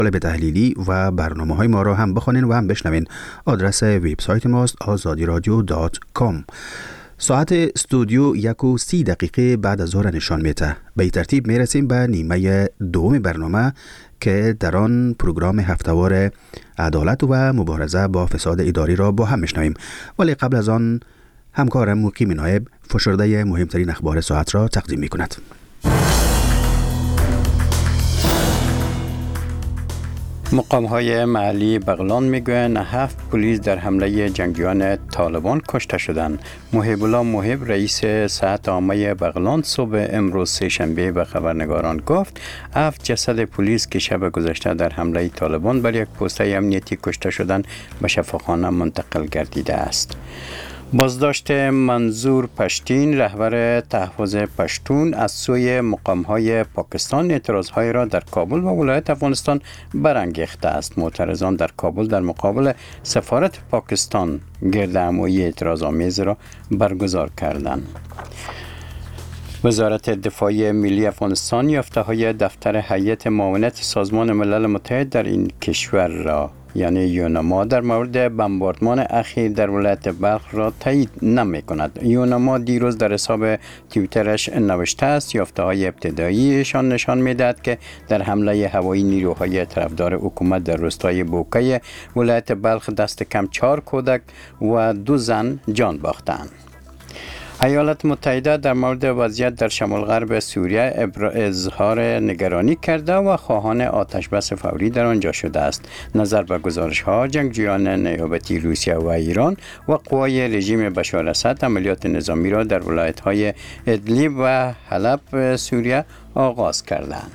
مطالب تحلیلی و برنامه‌های ما را هم بخوانین و هم بشنوین. آدرس وبسایت ماست azadiradio.com. ساعت استودیو 1:30 بعد از ظهر نشان میده. به این ترتیب میرسیم به نیمه دوم برنامه که در آن پروگرام هفتهوار عدالت و مبارزه با فساد اداری را با هم میشنویم. ولی قبل از آن همکارم مقیم نایب فشرده مهمترین اخبار ساعت را تقدیم میکند. مقام‌های محلی بغلان میگویند 7 پلیس در حمله جنگجویان طالبان کشته شدند. محب الله محب رئیس صحت عامه بغلان صبح امروز سه‌شنبه به خبرنگاران گفت 7 جسد پلیس که شب گذشته در حمله طالبان بر یک پست امنیتی کشته شدند به شفاخانه منتقل گردیده است. بازداشت منظور پشتین رهبر تحفظ پشتون از سوی مقام‌های پاکستان اعتراض‌های را در کابل و ولایت افغانستان برانگیخته است. معترضان در کابل در مقابل سفارت پاکستان گردهمایی اعتراض‌آمیز را برگزار کردند. وزارت دفاع ملی افغانستان یافته‌های دفتر هیئت معاونت سازمان ملل متحد در این کشور را یعنی یونما در مورد بمباردمان اخیر در ولایت بلخ را تایید نمی کند. یونما دیروز در حساب توییترش نوشته است یافته‌های ابتداییشان نشان می‌دهد که در حمله هوایی نیروهای طرفدار حکومت در روستای بوکه ولایت بلخ دست کم 4 کودک و 2 زن جان باختند. ایالات متحده در مورد وضعیت در شمال غرب سوریه اظهار نگرانی کرده و خواهان آتش بس فوری در آنجا شده است. نظر به گزارش‌ها جنگجویان نیابتی روسیه و ایران و قوای رژیم بشار اسد عملیات نظامی را در ولایت‌های ادلیب و حلب سوریه آغاز کردند.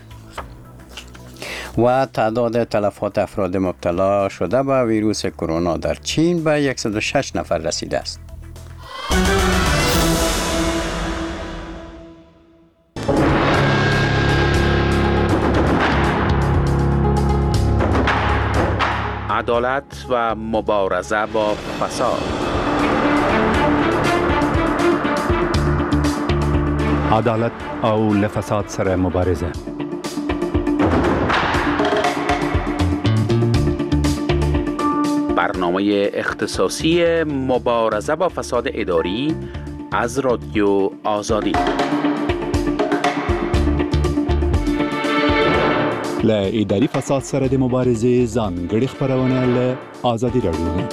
و تعداد تلفات افراد مبتلا شده به ویروس کرونا در چین به 106 نفر رسیده است. عدالت و مبارزه با فساد. عدالت او لفساد سره مبارزه. برنامه اختصاصی مبارزه با فساد اداری از رادیو آزادی. له اداري فساد سره د مبارزې ځانګړي خبرونه له آزادی رادیو.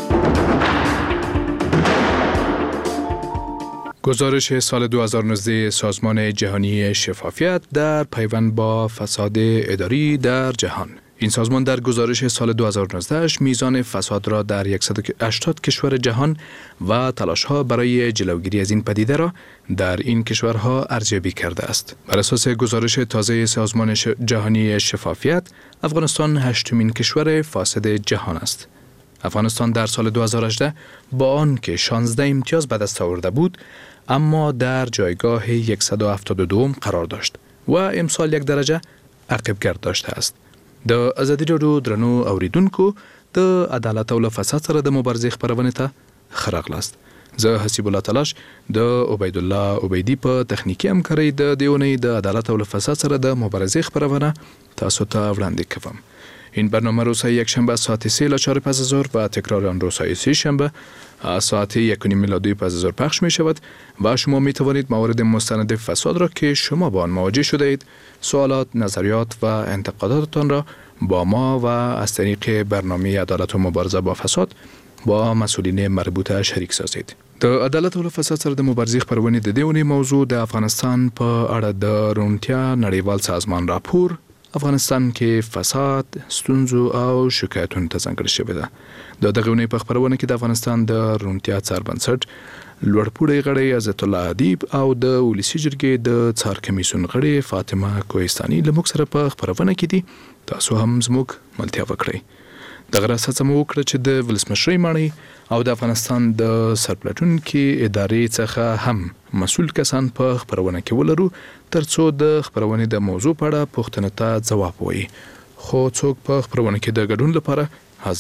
گزارش سال 2019 سازمان جهانی شفافیت در پیوند با فساد اداری در جهان. این سازمان در گزارش سال 2019 میزان فساد را در 180 کشور جهان و تلاش‌ها برای جلوگیری از این پدیده را در این کشورها ارزیابی کرده است. بر اساس گزارش تازه سازمان جهانی شفافیت، افغانستان 8مین کشور فاسد جهان است. افغانستان در سال 2018 با آنکه 16 امتیاز به دست آورده بود، اما در جایگاه 172 قرار داشت و امسال 1 درجه عقب گرد داشته است. د ازادي رادیو درنو اوریدونکو د عدالت او فساد سره د مبارزې خبرونه ته خراغلاست. زه حسیب الله تلاش د عبید الله عبیدی په تخنیکی همکارۍ د دیونی د عدالت او فساد سره د مبارزې خبرونه تاسو ته وړاندې کوم. این برنامه روز یک شنبه ساعت 3 تا 4 پس از ظهر و تکرار آن روز سه شنبه ساعت 1:30 میلادی پس از ظهر پخش می شود و شما می توانید موارد مستند فساد را که شما با آن مواجه شده اید، سوالات، نظریات و انتقاداتتان را با ما و از طریق برنامه عدالت و مبارزه با فساد با مسئولین مربوطه شریک سازید. د عدالت او فساد سره د مبارزې خبرونه د دیونی موضوع د افغانستان په اړه د روڼتیا نړیوال سازمان راپور افغانستان کې فساد، ستونزو او شکایتونو ته ځانګړې شوې ده. د دغه اونۍ په خبرونه کې د افغانستان د روڼتیا څار بنسټ لوړپوړی غړی عزت الله ادیب او د ولسی جرګې د څار کمیسیون غړی فاطمه کوهستاني له موږ سره په خبرونه کې دي. تاسو هم زموږ ملتیا وکړئ. دغه راڅخه مو وکړه چې د ولسمشرۍ ماڼۍ او د افغانستان د سرپلټونکو ادارې څخه هم مسؤل کسان په خبرونه کې ولرو ترڅو د خبرونې د موضوع په اړه پوښتنه ته ځواب وایي. خو څوک په خبرونه کې د ګډون لپاره حاضر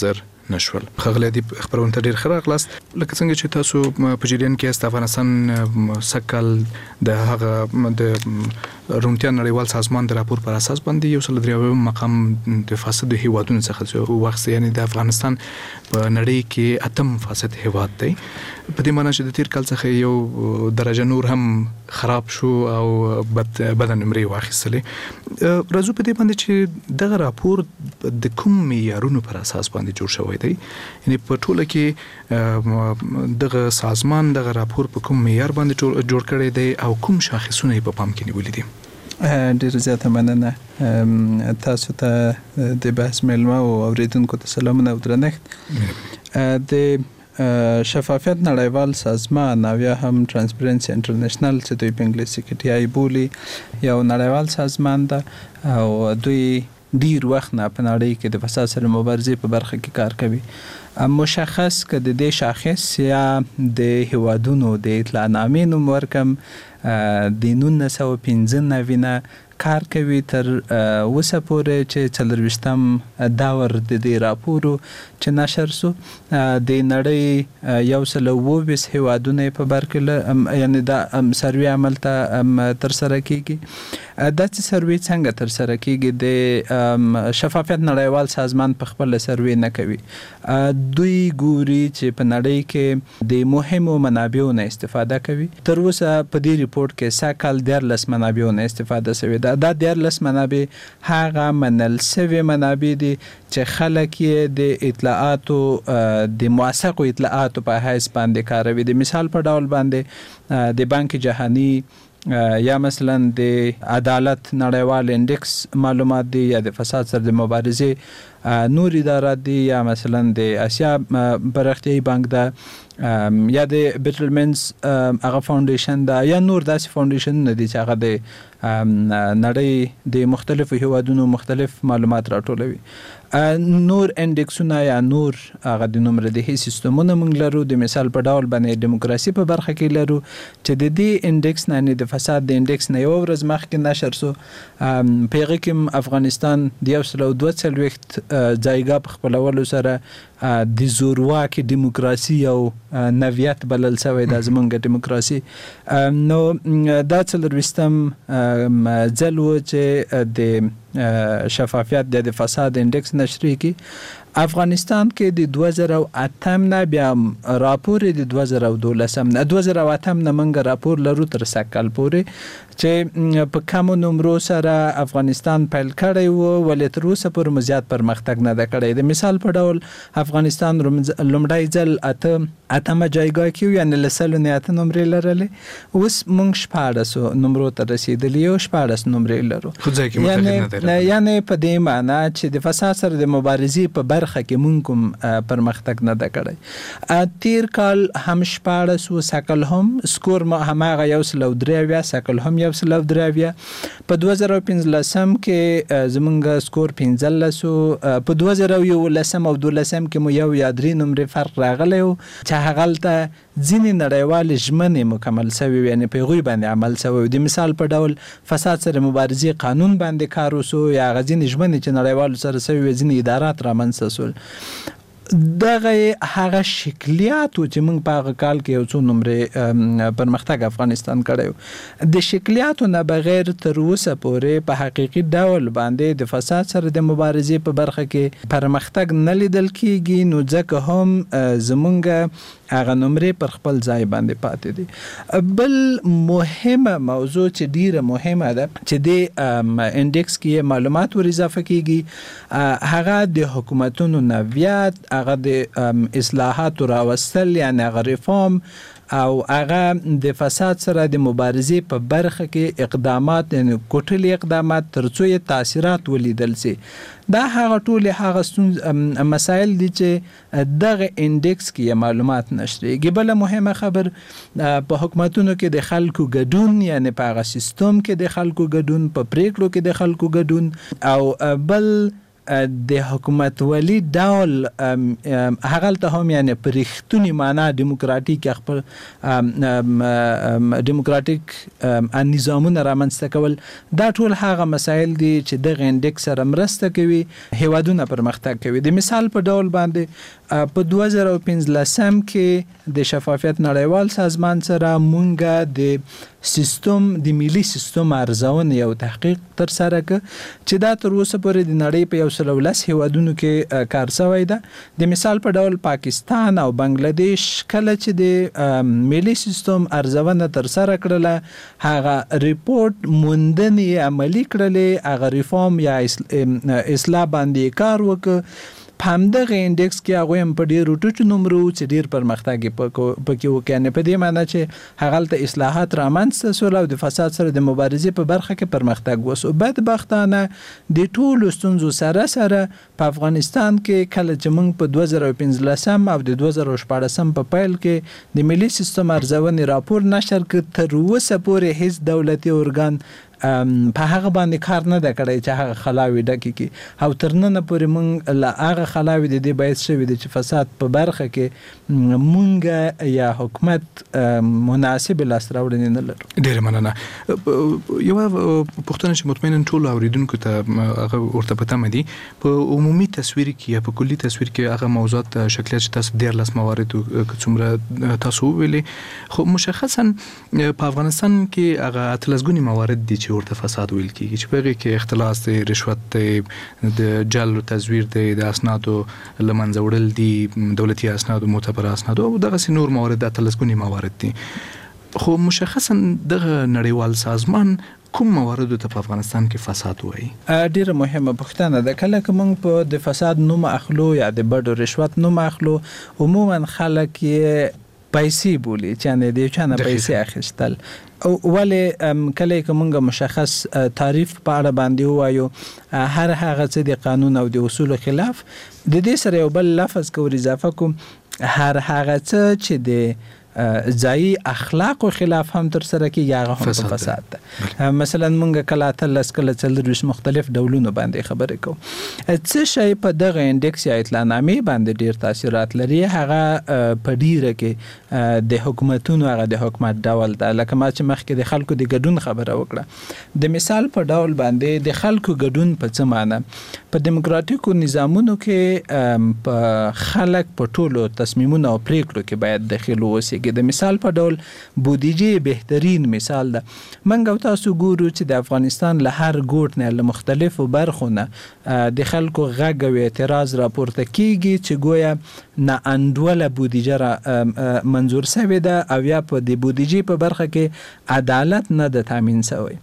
نشول. خغلی دی خبرونه ته ډیر ښه راغلاست. لکه څنګه چې تاسو په جریان کې است افغانستان سکل د هغه د رومتیا نړیوال سازمان د راپور پر اساس باندې یو سل درې مقام د فاسد هیوادونو څخه وخت، یعنی د افغانستان په نړۍ کې اتم فاسد هیواد دی. په دې معنی چې د تیر کال څخه یو درجه نور هم خراب شو او بد نمرې واخیستلې. راځو په دې باندې چې دغه راپور د کوم معیارونو پر اساس باندې جوړ شوی دی، یعنی په ټوله کې دغه سازمان دغه راپور په کوم معیار باندې جوړ کړی دی او کوم شاخصونه په پام کې نیولي دي؟ ډیر زیاته مننه. تاسو ته د بحث ملما او اوریدونکو ته سلامونه او درنښت. د شفافیت نړیوال سازمان او یا هم ترانسپرنسي انټرنیشنل چې دوی په انګلیسي کې TI بولي یو نړیوال سازمان ده او دوی ډیر وخت نه په نړۍ کې د فساد سره مبارزې په برخه کې کار کوي. مشخص که د دې شاخص یا د هیوادونو د اطلاعنامې نوم ورکم د 1995 نه کار کوي تر اوسه پورې چې 40 داور د دې راپورو چې نشر سو د نړۍ یو سل 22 هیوادونه په بر کې یعنی دا سروي عمل ته تر سره کیږي. دا چې سروي څنګه تر سره کیږي د شفافیت نړیوال سازمان په خپل سروي نه کوي. دوی ګوري چې په نړۍ کې د مهمو منابعو نه استفاده کوي. تر اوسه په دې ریپورت کې ساکال 14 منابعو نه استفاده شوی. دا 14 منابع هغه منل سوي منابع دي چې خلک یې د اطلاعاتو د موثقو اطلاعاتو په حیث باندې کاروي. د مثال په ډول باندې د بانک جهانی یا مثلا د عدالت نړیوال انډیکس معلومات دي یا د فساد سره د مبارزې نور ادارات دي یا مثلا د آسیا پرختیايي بانک ده یا د بیټلمنز هغه فاونډیشن ده یا نور داسې فاونډیشن نه دي چې هغه د نړۍ د مختلفو هیوادونو مختلف معلومات راټولوي. نور انډیکسونه یا نور هغه د نمره دهي سیستمونه موږ لرو. د مثال په ډول باندې دیموکراسي په برخه کې لرو چې د دې انډیکس نه د فساد د انډیکس نه یو ورځ مخکې نشر سو. په هغه کې افغانستان د 142 ځایګه په خپلولو سره د زورواکي دیموکراسي او نویت بلل شوی د زمونږ دیموکراسي. نو دا څلرويستم ځل و چې د شفافیت د فساد انډیکس نشری کی افغانستان کې د 2008 نه بیا راپور د 2012 نه 2008 نه منګ راپور لرو تر سکل پورې چې په کوم نمبر سره افغانستان پیل کړی وو ولې تر اوسه پر مزیات پرمختګ نه کړی. د مثال په ډول افغانستان لومړی ځل اتمه جایګه کې یعنی لسل نه اته نمبر لرلې اوس موږ 14 نمبر ته رسیدلی یو 14 نمبر لرو. یعنی په دې معنی چې د فساد سره د مبارزې په برخه کې مونږ کوم پرمختګ نه کړی. تیر کال هم 14 سکل هم سکور ما همغه یو سل 3 سکل هم یو سل 3 په 2015 کې زمونږ سکور 15 په 2011 او 12 کې مو یو یا 3 نمبر فرق راغلی و چې هغه ته ځینې نړیوال ژمنې مکمل شوی یعنی په غوی باندې عمل شوی. د مثال په ډول فساد سره مبارزې قانون باندې کار وسو یا غزين ژمنې چې نړیوال سره شوی ځینې ادارات را منځ سول. دغه هغه شکلیات چې موږ په هغه کال کې یو څو نمبر پرمختګ افغانستان کړی د شکلیاتو نه بغیر تر اوسه پورې په حقیقي ډول باندې د فساد سره د مبارزې په برخه کې پرمختګ نه لیدل کیږي. نو ځکه هم زمونږ هغه نمبر پر خپل ځای باندې پاتې دي. بل مهمه موضوع چې ډیره مهمه ده چې د انډیکس کې معلومات ور اضافه کیږي هغه د حکومتونو نویات هغه د اصلاحات راوستل یعنی هغه ریفورم او هغه د فساد سره د مبارزې په برخه کې اقدامات یعنی کوټلي اقدامات ترڅو یې تاثیرات ولیدل سي. دا هغه ټول هغه مسائل دي چې دغه انډیکس کې معلومات نشریږي. بل مهمه خبر په حکومتونو کې د خلکو ګډون یعنی په هغه سیستم کې د خلکو ګډون په پریکړو کې د خلکو ګډون او بل د حکومت ولی ډول هغه ته هم یعنی پرختونی معنا دیموکراتیک خپل دیموکراتیک نظامونه رامنځته کول دا ټول هغه مسایل دي چې د انډیکس سره مرسته کوي هیوادونه پرمختګ کوي. د مثال په ډول باندې په 2015 کې د شفافیت نړیوال سازمان سره مونږه د سیستم د ملي سیستم ارزونه یو تحقیق تر سره ک چې دا تر اوسه پورې د نړۍ په 110 هیوادونو کې کار شوی ده. د مثال په ډول پاکستان او بنگلاديش کله چې د ملي سیستم ارزونه تر سره کړله هغه ریپورت موندنې عملی کړلې هغه ریفارم یا اصلاح باندې کار وکړ. همدغه انډیکس کې هغه هم په ډیر ټوټو نمبر چې ډیر پرمختګ پکې وکړي په دې معنی چې هغه ته اصلاحات رامنځته شول او د فساد سره د مبارزې په برخه کې پرمختګ وسو. بدبختانه د ټولو ستونزو سره په افغانستان کې کله چې موږ په 2015 او د 2014 په پیل کې د ملي سیستم ارزونې راپور نشر کړ تر اوسه پورې هیڅ دولتي ارګان په هغه باندې کار نه د کړی چې هغه خلاوي ډکې کی او تر نن پورې مونږ لا هغه خلاوي د دې باعث شوی دی چې فساد په برخه کې مونږ یا حکومت مناسب لاس راوړنې نه لرو. ډېر مننه. یو پوښتنه چې مطمئنا ټول اوریدونکو ته هغه ورته پته مدي په عمومي تصویر کې یا په کلی تصویر کې هغه موضوعات شکلیت چې تاسو ډېر لاس موارد څومره تاسو ویلې خو مشخصا په افغانستان کې هغه اتلسګونی موارد دي چې ورته فساد ویل کیږي چې په کې اختلاس دی، رشوت دی، د جعل او تزویر دی، د اسنادو لمنځه وړل دي، دولتي اسناد او معتبر اسناد او دغه نور موارد اتلسګونی موارد دي. خو مشخصا دغه نړیوال سازمان کوم موارد ته په افغانستان کې فساد وایي؟ ډیره مهمه پوښتنه ده. کله که موږ په د فساد نوم اخلو یا د بډو رشوت نوم اخلو عموما خلک یې پیسې بولی چې نه دی چې نه پیسې اخیستل او ولی کله که موږ مشخص تعریف په اړه باندې وایو هر هغه څه د قانون او د اصول خلاف د دې سره یو بل لفظ کو اضافه کوم هر هغه څه چې د ځای اخلاق او خلاف هم تر سره کې یاغه هم فساد ده. مثلا مونږ کله تلس کله څلور مختلف ډولونو باندې خبرې کوو. څه شی په دغه انډیکس یا اطلاعنامې باندې ډیر تاثیرات لري هغه په ډیره کې د حکومتونو هغه د حکومت ډول ده. لکه ما چې مخکې د خلکو د ګډون خبره وکړه د مثال په ډول باندې د خلکو ګډون په څه معنی په دیموکراتیکو نظامونو کې په خلک په ټولو تصمیمونو او پریکړو کې باید دخیل وسی. د مثال په ډول بودیجه بهترین مثال ده. منګ او تاسو ګورو چې د افغانستان له هر ګوټ نه له مختلفو برخو نه د خلکو غږ او اعتراض راپورته کیږي چې گویا نه انډوله بودیجه را منظور شوی ده او یا په د بودیجه په برخه کې عدالت نه ده تامین شوی.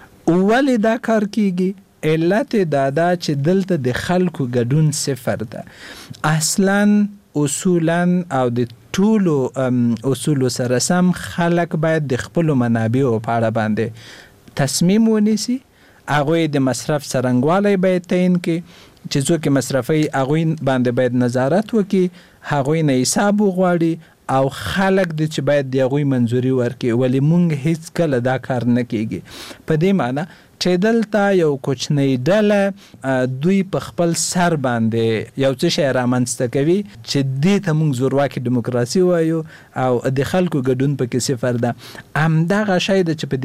ولې دا کار کیږي؟ علت دا ده چې دلته د خلکو ګډون صفر ده. اصلا اصولا او د ټولو اصول سره سم خلک باید د خپل منابعو په اړه باندې تصمیم ونیسي. هغه د مصرف څرنګوالی باید تعیین کړي چې څوک مصرفي هغه باندې باید نظارت وکړي، هغه نه حساب وغواړي او خلک د چې باید د هغه منځوري ورکړي. ولی مونږ هیڅ کله دا کار نه کیږي. په دې معنی چې دلته یو کوچنی ډله دوی په خپل سر باندې یو څه شی رامنځته کوي چې دې ته موږ زورواکي دیموکراسي وایو او د خلکو ګډون پکې صفر ده. همدغه شی ده چې په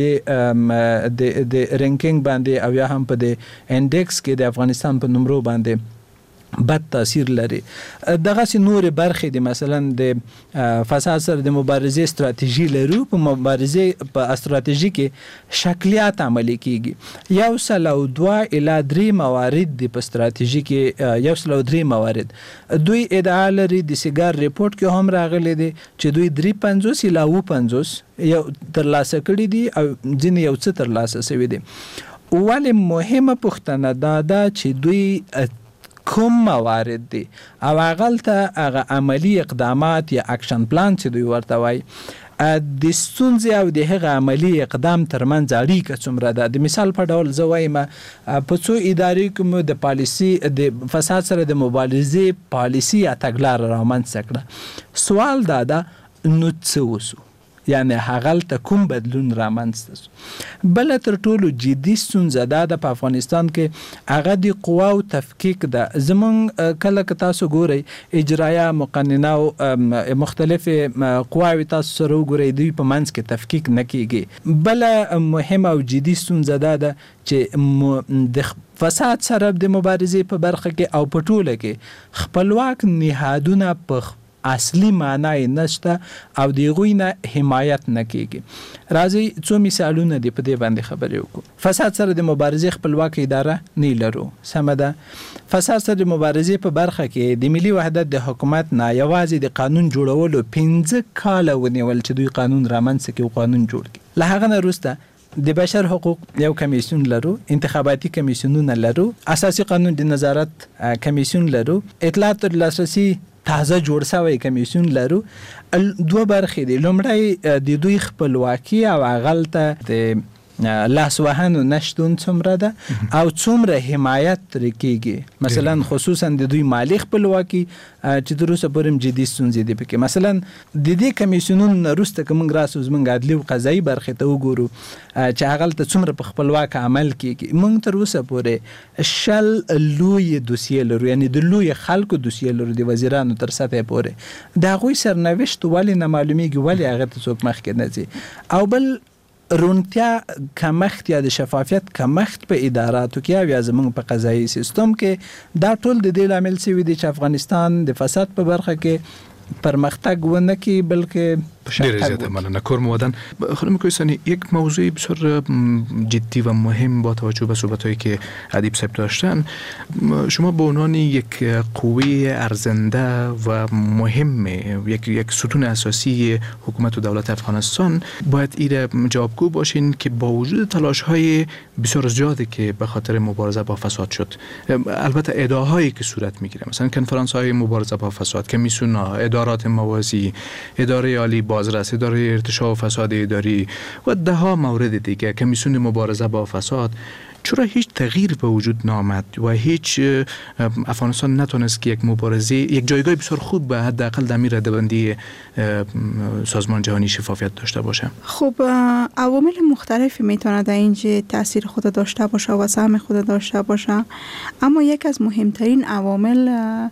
دې د رینکینګ باندې او یا هم په د انډیکس کې د افغانستان په نمرو باندې بد تاثیر لري. دغه سي نور برخې د مثلا د فساد سره د مبارزې ستراتیژي لرو. په مبارزې په ستراتیژي کې شکلیات عملي کیږي. 102 الی 3 موارد د په ستراتیژي کې 103 موارد دوی ادعا لري. د سیګار ریپورت کې هم راغلي دي چې دوی 350 الی 50 یو ترلاسه کړي دي او ځینې یو څه ترلاسه شوي دي. ولې مهمه پوښتنه دا ده چې دوی کوم موارد دي او هغه عملی اقدامات یا اکشن پلان چې دوی ورته وایي د ستونزې او د هغه عملی اقدام ترمنځ اړیکه څومره ده. د مثال په ډول زه وایم په څو ادارې کې مو د پالیسي د فساد سره د مبارزې پالیسي یا تګلاره رامنځته کړه. سوال دا ده نو څه وسو؟ یعنی هغه ته کوم بدلون رامنځته شو. بل تر ټولو جدي ستونزه ده په افغانستان کې هغه د قواو تفکیک ده. زمونږ کله که تاسو ګورئ اجرایه مقننه او مختلف قواوې تاسو سره وګورئ دوی په منځ کې تفکیک نه کیږي. بل مهمه او جدي ستونزه ده چې د فساد سره د مبارزې په برخه کې او په ټوله کې خپلواک نهادونه په اصلي معنی نشته او دغوی نه حمایت نه کیږي. راځي څو مثالونه دی په دې باندې خبرې وکړو. فساد سره د مبارزې خپلواک اداره نه لرو، سمه ده. فساد سره د مبارزې په برخه کې د ملي وحدت د حکومت نه یوازې د قانون جوړولو 15 کاله ونیول چې دوی قانون رامنځته کړي او قانون جوړ کړي. له هغه نه وروسته د بشر حقوق یو کمیسیون لرو، انتخاباتي کمیسیونونه لرو، اساسي قانون د نظارت کمیسیون لرو، اطلاعات تر لاسرسي تازه جوړ شوی کمیسیون لرو. دوه برخې دي. لومړی د دوی خپلواکي او غلطه د لاسوهنو نشتون څومره ده او څومره حمایت ترې کیږي. مثلا خصوصا د دوی مالی خپلواکي چې تر اوسه پورې جدي ستونزې دي پکې. مثلا د دې کمیسیونونو نه وروسته که موږ راسو زموږ عدلي او قضایي برخې ته وګورو چې هغه ته څومره په خپلواک عمل کیږي، موږ تر اوسه پورې 60 لوی دوسیې لرو، یعنی د لوی خلکو دوسیې لرو د وزیرانو تر سطحې پورې. د هغوی سرنوشت ولې نه معلومیږي، ولې هغه ته څوک مخکې نه ځي. او بل رونتیا کمښت یا د شفافیت کمښت په اداراتو کې او یا زموږ په قضایي سیستم کې دا ټول د دې لامل شوي دي چې افغانستان د فساد په برخه کې پرمختگ ونه کی بلکه خیلی زیاده ممنون. کرم ودن خانم کوهستانی، یک موضوع بسیار جدی و مهم با توجه به صحبت‌هایی که ادیب صاحب داشتن، شما به عنوان یک قوه ارزنده و مهم یک ستون اساسی حکومت و دولت افغانستان باید ایره جوابگو باشین که با وجود تلاش‌های بسیار زیادی که به خاطر مبارزه با فساد شد، البته ادعاهایی که صورت میگیره، مثلا کنفرانس‌های مبارزه با فساد، کمیسیون‌ها، ادارات موازی، اداره عالی بازرس، اداره ارتشاء و فساد اداری و ده ها مورد دیگه، کمیسیون مبارزه با فساد، چرا هیچ تغییر به وجود نامد و هیچ افغانستان نتونست که یک مبارزه، یک جایگاه بسیار خوب به حداقل در رده‌بندی سازمان جهانی شفافیت داشته باشه؟ خب عوامل مختلفی میتونه در اینجا تاثیر خود داشته باشه و سهم خود داشته باشه، اما یک از مهمترین عوامل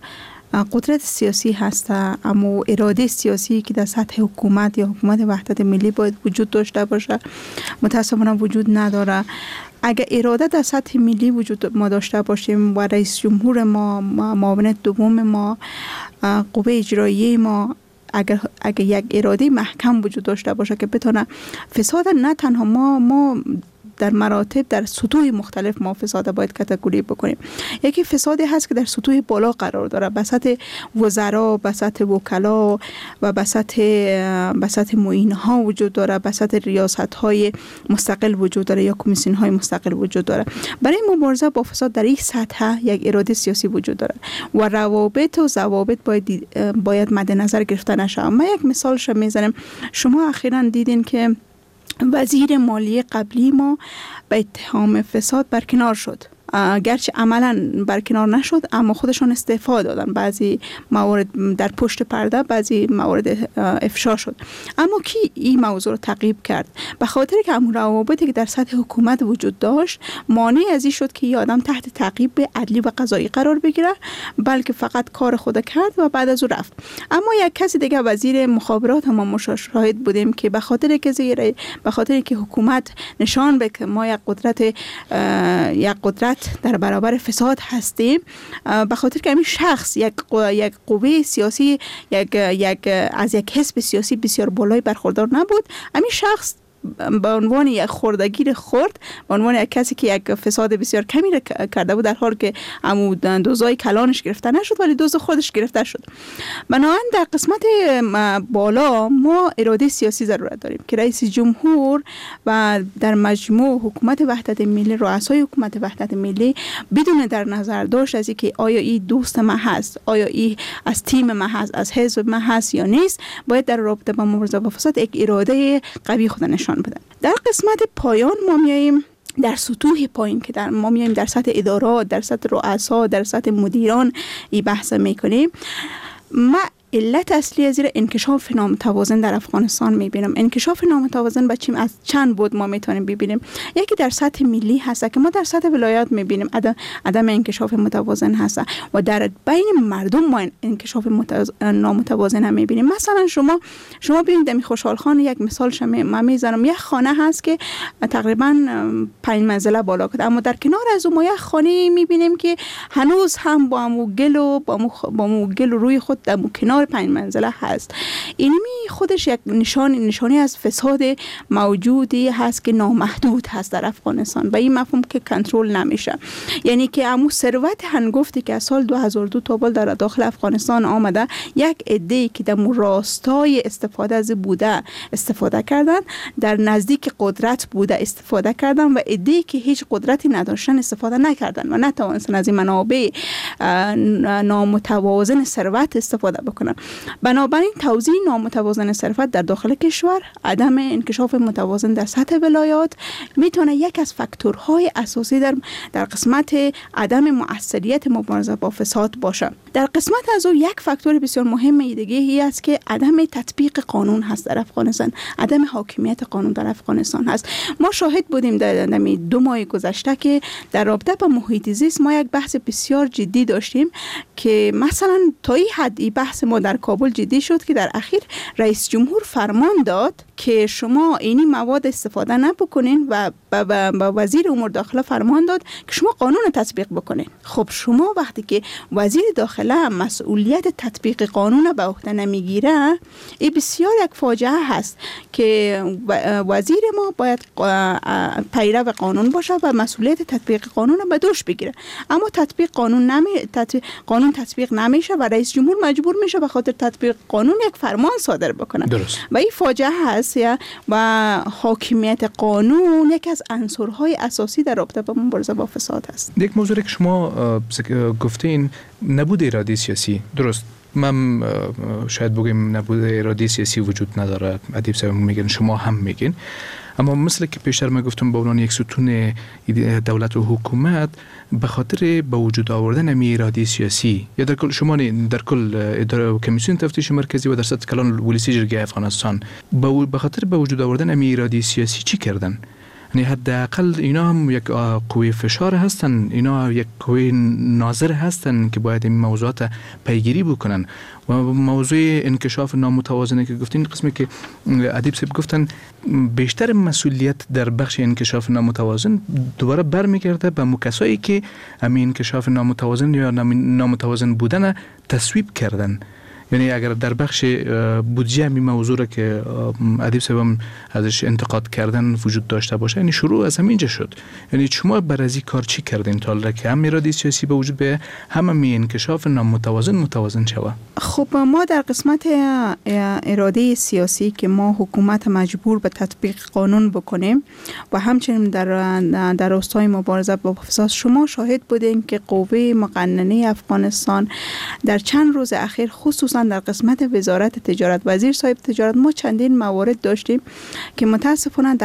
قدرت سیاسی هست. اما اراده سیاسی که در سطح حکومت یا حکومت وحدت ملی باید وجود داشته باشه متاسفانه وجود نداره. اگر اراده در سطح ملی وجود ما داشته باشیم و رئیس جمهور ما، معاون دوم ما، قوه اجراییه ما اگر یک اراده محکم وجود داشته باشه که بتونه فساد نه تنها ما در مراتب در سطوح مختلف ما فساد باید کاتگوری بکنیم. یکی فسادی هست که در سطوح بالا قرار داره، به سطح وزرا، به سطح وکلا و به سطح معینها وجود داره، به سطح ریاست های مستقل وجود داره یا کمیسیون های مستقل وجود داره. برای مبارزه با فساد در این سطح یک اراده سیاسی وجود داره و روابط و ضوابط باید مد نظر گرفته نشه. ما یک مثالش میزنم. شما اخیراً دیدین که وزیر مالیه قبلی ما به اتهام فساد برکنار شد. گرچه عملا برکنار نشد اما خودشان استعفا دادن. بعضی موارد در پشت پرده، بعضی موارد افشا شد. اما کی این موضوع رو تعقیب کرد؟ به خاطر که همون روابطی که در سطح حکومت وجود داشت مانع از این شد که این آدم تحت تعقیب عدلی و قضایی قرار بگیره، بلکه فقط کار خود کرد و بعد از او رفت. اما یک کسی دیگه وزیر مخابرات هم مشاهد بودیم که به خاطر که حکومت نشان بده که ما یک قدرت در برابر فساد هستیم، به خاطر که همین شخص یک قوه سیاسی از یک حزب سیاسی بسیار بالای برخوردار نبود، همین شخص به عنوان یک خردگیر خرد، به عنوان یک کسی که یک فساد بسیار کمی کرده بود، در حال که دوزای کلانش گرفته نشد ولی دوز خودش گرفته شد. بنابراین در قسمت بالا ما اراده سیاسی ضرورت داریم که رئیس جمهور و در مجموع حکومت وحدت ملی، رؤسای حکومت وحدت ملی بدون در نظر داشت از اینکه آیا این دوست ما هست، آیا این از تیم ما هست، از حزب ما هست یا نیست، باید در رابطه با مبارزه با فساد یک اراده قوی خود نشان بدن. در قسمت پایان ما میاییم در سطوح پایین که ما میاییم در سطح ادارات، در سطح رؤسا، در سطح مدیران این بحث میکنیم. ما علت اصلی از انکشاف نامتوازن در افغانستان میبینم. انکشاف نامتوازن با چیم؟ از چند بود ما میتونیم ببینیم. یکی در سطح ملی هست که ما در سطح ولایات میبینیم عدم انکشاف متوازن هست و در بین مردم ما انکشاف نامتوازن هم میبینیم. مثلا شما ببینید در خوشحال خان یک مثال ما میزنم، یک خانه هست که تقریبا 5 منزله بالا کرده، اما در کنار از اون ما یک خانه میبینیم که هنوز هم با مو گل روی خود در کنار 5 منزله هست. اینمی خودش یک نشانی از فساد موجودی هست که نامحدود هست در افغانستان و این مفهوم که کنترل نمیشه. یعنی که امو ثروت هنگفتی که از سال 2002 تا بال در داخل افغانستان آمده، یک عده‌ای که در راستای استفاده از بوده استفاده کردن، در نزدیک قدرت بوده استفاده کردن و عده‌ای که هیچ قدرتی نداشتن استفاده نکردن و نتوانستن از این منابع نامتوازن ثروت استفاده بکنن. بنابراین توزیع نامتوازن ثروت در داخل کشور، عدم انکشاف متوازن در سطح ولایات میتونه یک از فاکتورهای اساسی در قسمت عدم مؤثریت مبارزه با فساد باشه. در قسمت از او یک فاکتور بسیار مهم دیگه ای است که عدم تطبیق قانون هست در افغانستان، عدم حاکمیت قانون در افغانستان هست. ما شاهد بودیم در 2 ماه گذشته که در رابطه با محیط زیست ما یک بحث بسیار جدی داشتیم که مثلا تا این حد بحث ما در کابل جدی شد که در اخیر رئیس جمهور فرمان داد که شما اینی مواد استفاده نبکنین و با وزیر امور داخله فرمان داد که شما قانون تطبیق بکنین. خب شما وقتی که وزیر داخله مسئولیت تطبیق قانون به عهده نمیگیره، این بسیار یک فاجعه هست که وزیر ما باید پیرو قانون باشه و مسئولیت تطبیق قانون به دوش بگیره، اما قانون تطبیق نمیشه و رئیس جمهور مجبور میشه به خاطر تطبیق قانون یک فرمان صادر بکنه. درست. و این فاجعه هست و حاکمیت قانون یکی از عنصرهای اساسی در رابطه با مبارزه با فساد هست. یک موضوعی که شما گفتین نبود اراده سیاسی، درست؟ من شاید بگیم نبود اراده سیاسی وجود نداره، ادیب صاحب میگن، شما هم میگین، اما مثل که پیشتر من گفتم به عنوان یک ستون دولت و حکومت به خاطر به وجود آوردن امی اراده سیاسی یا در کل شما در کل اداره کمیسیون تفتیش مرکزی و در سطح کلان ولسی جرگه افغانستان به خاطر به وجود آوردن امی اراده سیاسی چی کردن؟ یعنی حداقل اینا هم یک قوه فشار هستن، اینا یک قوه ناظر هستن که باید این موضوعات پیگیری بکنن. و موضوع انکشاف نامتوازنه که گفتین، قسمی که ادیب صاحب گفتن بیشتر مسئولیت در بخش انکشاف نامتوازن دوباره برمیگرده به کسایی که همین انکشاف نامتوازن یا نامتوازن بودن تصویب کردن. یعنی اگر در بخش بودجه می موضوع را که ادیب صاحب ازش انتقاد کردن وجود داشته باشه، یعنی شروع از همینجا شد. یعنی شما برای این کار چی کردین تا حالا که هم اراده سیاسی به وجود به هم انکشاف نامتوازن شوه؟ خب ما در قسمت اراده سیاسی که ما حکومت مجبور به تطبیق قانون بکنیم و همچنین در راستای مبارزه با فساد، شما شاهد بودین که قوه مقننه افغانستان در چند روز اخیر خصوصا در قسمت وزارت تجارت، وزیر صاحب تجارت، ما چندین موارد داشتیم که متاسفانه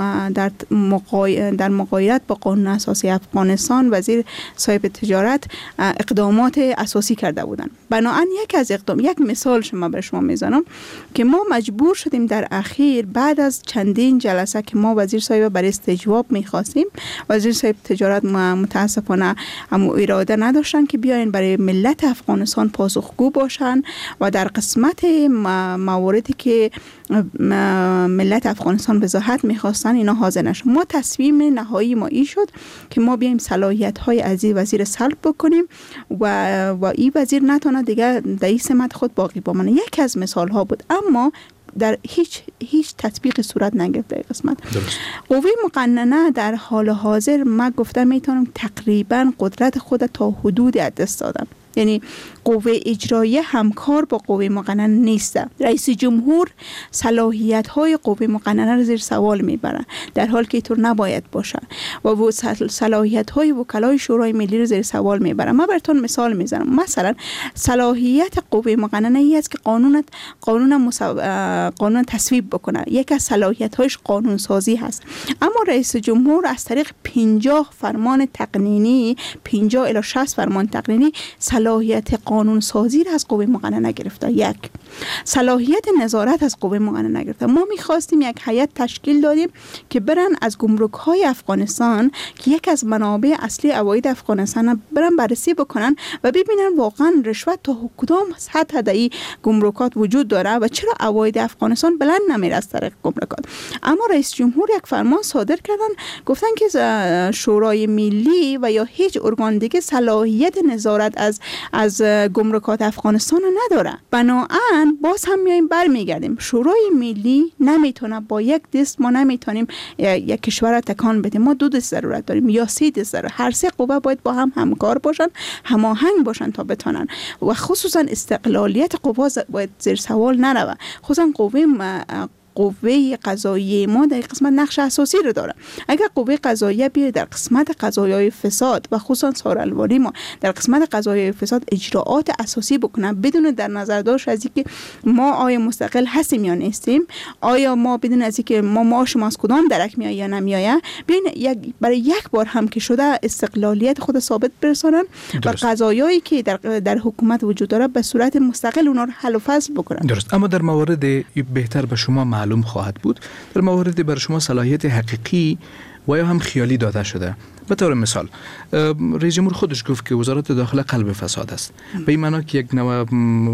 در مغایرت با قانون اساسی افغانستان وزیر صاحب تجارت اقدامات اساسی کرده بودند. بنابراین یک مثال شما برای شما میزنم که ما مجبور شدیم در اخیر بعد از چندین جلسه که ما وزیر صاحب برای استجواب میخواستیم، وزیر صاحب تجارت متاسفانه هم اراده نداشتن که بیاین برای ملت افغانستان پاسخگو باشن و در قسمت مواردی که ملت افغانستان وضاحت میخواستن اینا حاضر نشد. ما تصمیم نهایی ما این شد که ما بیایم صلاحیت های از این وزیر سلب بکنیم و این وزیر نتونه دیگه در این سمت خود باقی بمانه. یک از مثال ها بود، اما در هیچ تطبیق صورت نگرفت در قسمت. قوه مقننه در حال حاضر ما گفتم میتونم تقریبا قدرت خود تا حدودی از دست دادن. یعنی قوه اجراییه همکار با قوه مقننه نیست. رئیس جمهور صلاحیت های قوه مقننه را زیر سوال میبره، در حال که اینطور نباید باشه، و صلاحیت های وکلای شورای ملی را زیر سوال میبره. من براتون مثال میزنم. مثلا صلاحیت قوه مقننه ای است که قانون تصویب بکنه، یک از صلاحیت هایش قانون سازی هست، اما رئیس جمهور از طریق 50 فرمان تقنینی، 50 الی 60 فرمان تقنینی صلاحیت قانون سازی را از قوه مقننه گرفته. یک، صلاحیت نظارت از قوه مقننه گرفته. ما می‌خواستیم یک هیئت تشکیل دادیم که برن از گمرک‌های افغانستان که یک از منابع اصلی عواید افغانستان برن بررسی بکنن و ببینن واقعا رشوت تا کدام سطح در این گمرکات وجود داره و چرا عواید افغانستان بلند نمیره از طریق گمرکات. اما رئیس جمهور یک فرمان صادر کردن، گفتن که شورای ملی و یا هیچ ارگان دیگه صلاحیت نظارت از گمرکات افغانستان نداره. بنابراین باز هم میایم برمیگردیم، شورای ملی نمیتونه، با یک دست ما نمیتونیم یک کشور را تکان بدیم. ما دو دست ضرورت داریم یا سه دست ضرورت. هر سه قوه باید با هم همکار باشن، هماهنگ باشن تا بتونن، و خصوصا استقلالیت قوا باید زیر سوال نروه. خصوصا قوه قضاییه ما در قسمت نقش اساسی رو داره. اگر قوه قضاییه بیاید در قسمت قضایای فساد و خصوصا سارالواری ما در قسمت قضایای فساد اجراعات اساسی بکنه بدون در نظر داشت از اینکه ما آیا مستقل هستیم یا نیستیم، آیا ما بدون از اینکه ما معاش ما از کدام درک میآید یا نمیآید، بیاین برای یک بار هم که شده استقلالیت خود ثابت برسانن و قضایایی که در حکومت وجود داره به صورت مستقل اونها رو حل و فصل بکنن. درست. اما در موارد بهتر به شما معلوم خواهد بود، در موارد بر شما صلاحیت حقیقی و یا هم خیالی داده شده. به طور مثال رئیس جمهور خودش گفت که وزارت داخله قلب فساد است. به این معنی که یک نوع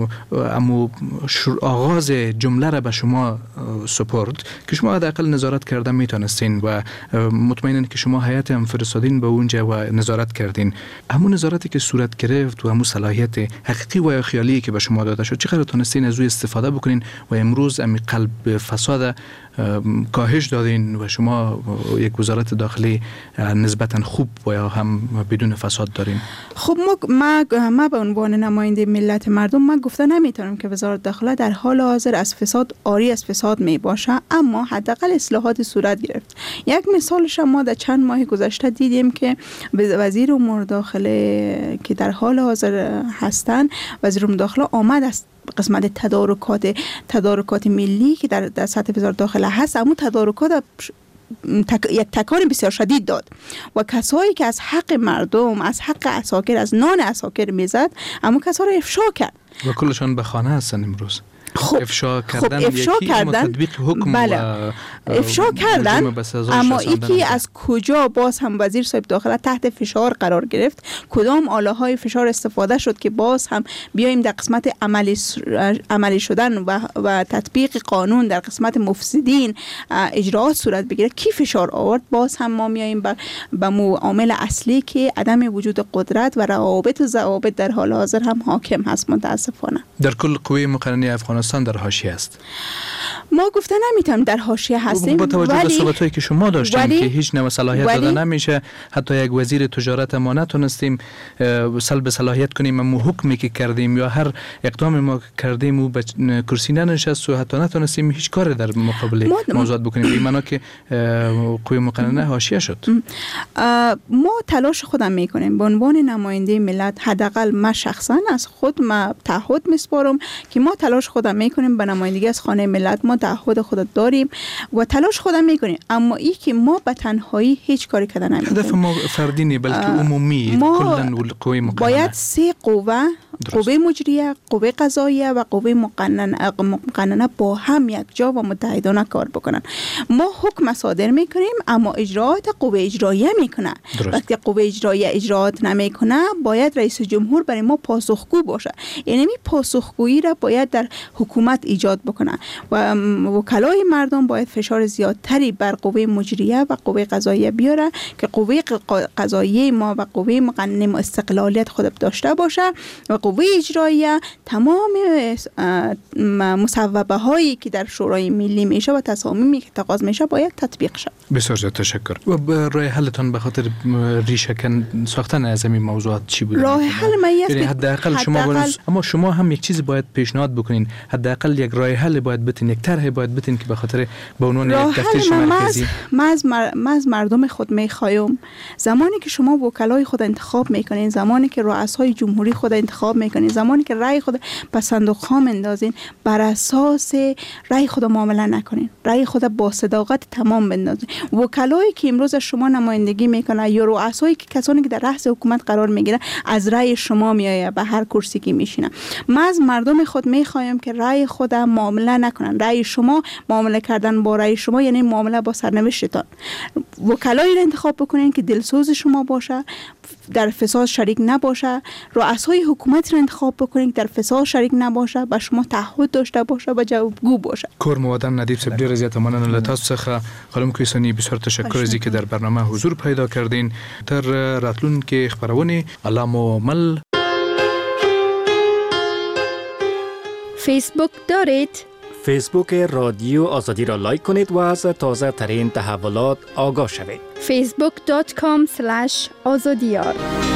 آغاز جمله را به شما سپرد که شما حداقل نظارت کردن میتونستین و مطمئنن که شما هیئت هم فرستادین به اونجا و نظارت کردین. همون نظارتی که صورت گرفت و همون صلاحیت حقیقی و خیالی که به شما داده شد، چقدر تونستین از او استفاده بکنین و امروز امی قلب فساد کاهش دادین و شما یک وزارت داخلی نسبتاً خوب و یا هم بدون فساد داریم؟ خب ما به عنوان نماینده ملت مردم من گفته نمیتونم که وزارت داخله در حال حاضر از فساد آری از فساد می باشه، اما حداقل اصلاحات صورت گرفت. یک مثالش ما در چند ماه گذشته دیدیم که وزیر امور داخله که در حال حاضر هستن، وزیر امور داخله آمد است قسمت تدارکات ملی که در سطح وزارت داخله هست، اما تدارکات یک تکان بسیار شدید داد و کسایی که از حق مردم، از حق عساکر، از نان عساکر میزد، اما کسا را افشا کرد و کلشان به خانه هستن امروز. افشا کردن تطبیق حکم بله. و افشا کردن، اما یکی از کجا باز هم وزیر صاحب داخله تحت فشار قرار گرفت، کدام آله های فشار استفاده شد که باز هم بیایم در قسمت عملی شدن و تطبیق قانون در قسمت مفسدین اجراعات صورت بگیره، کی فشار آورد؟ باز هم ما میاییم به عامل اصلی که عدم وجود قدرت و روابط و ضوابط در حال حاضر هم حاکم هست. متاسفانه در کل قوه مقننه افغانستان در حاشیه است. ما گفته نمیتونم در حاشیه هستیم، با توجه به صحبت‌هایی که شما داشتیم که هیچ نوع صلاحیت داده نمیشه، حتی یک وزیر تجارت ما نتونستیم سلب صلاحیت کنیم، اما حکمی که کردیم یا هر اقدامی ما کردیم او به کرسی ننشست و حتی نتونستیم هیچ کاری در مقابل موضوعات بکنیم. به این معنی که قوه مقننه حاشیه شد. ما تلاش خودم میکنیم به عنوان نماینده ملت، حداقل من شخصا از خود تعهد میسپارم که ما تلاش خودم میکنیم به نمایندگی از خانه ملت، ما تعهد خود داریم و تلاش خودم میکنیم، اما این که ما به تنهایی هیچ کاری کردن نمیکنیم. هدف ما فردی نیست بلکه عمومی، کلا قوه مقننه باید سه قوه، قوه مجریه، قوه قضاییه و قوه مقننه با هم یک جا و متحدانه کار بکنن. ما حکم صادر میکنیم اما اجراعات قوه اجراییه میکنه. وقتی قوه اجراییه اجراعات نمیکنه باید رئیس جمهور برای ما پاسخگو باشه. یعنی پاسخگویی را باید در حکومت ایجاد بکنه و وکلای مردم باید فشار زیادتری بر قوه مجریه و قوه قضاییه بیاره که قوه قضاییه ما و قوه مقننه ما استقلالیت خود داشته باشه و قوه اجراییه تمام مصوبه هایی که در شورای ملی میشه و تصامیمی که اتخاذ میشه باید تطبیق شه. بسیار زیاد تشکر. و راه حلتان به خاطر ریشه کن ساختن از این موضوعات چی بود؟ راه حل یعنی حداقل اما شما هم یک چیزی باید پیشنهاد بکنین، حداقل یک راه حل باید بتین، یک طرح باید بتین که به خاطر به عنوان یک تفتیش مرکزی من از مردم خود میخوایم زمانی که شما وکلای خود انتخاب میکنین، زمانی که رؤسای جمهوری خود انتخاب انتخاب میکنین، زمانی که رای خود به صندوق ها مندازین، بر اساس رای خود معامله نکنین، رای خود با صداقت تمام بندازین. وکلایی که امروز شما نمایندگی میکنه یا رؤسایی که کسانی که در رأس حکومت قرار میگیرن از رای شما میآیه به هر کرسی که میشینه. ما از مردم خود میخوایم که رای خود معامله نکنن. رای شما معامله کردن با رای شما یعنی معامله با سرنوشتتان. وکلایی را انتخاب بکنین که دلسوز شما باشه، در فساد شریک نباشه. رؤسای حکومت را انتخاب بکنین که در فساد شریک نباشه، با شما تعهد داشته باشه و جوابگو باشه. کور موادن ندیب صاحب ډیره زیاته مننه له تاسو څخه. خانم کوهستاني بسیار تشکر از اینکه در برنامه حضور پیدا کردین. تر راتلونکي خبرونه الله مو مل. فیسبوک دارید؟ فیسبوک رادیو آزادی را لایک کنید و از تازه ترین تحولات آگاه شوید. facebook.com/azadiyar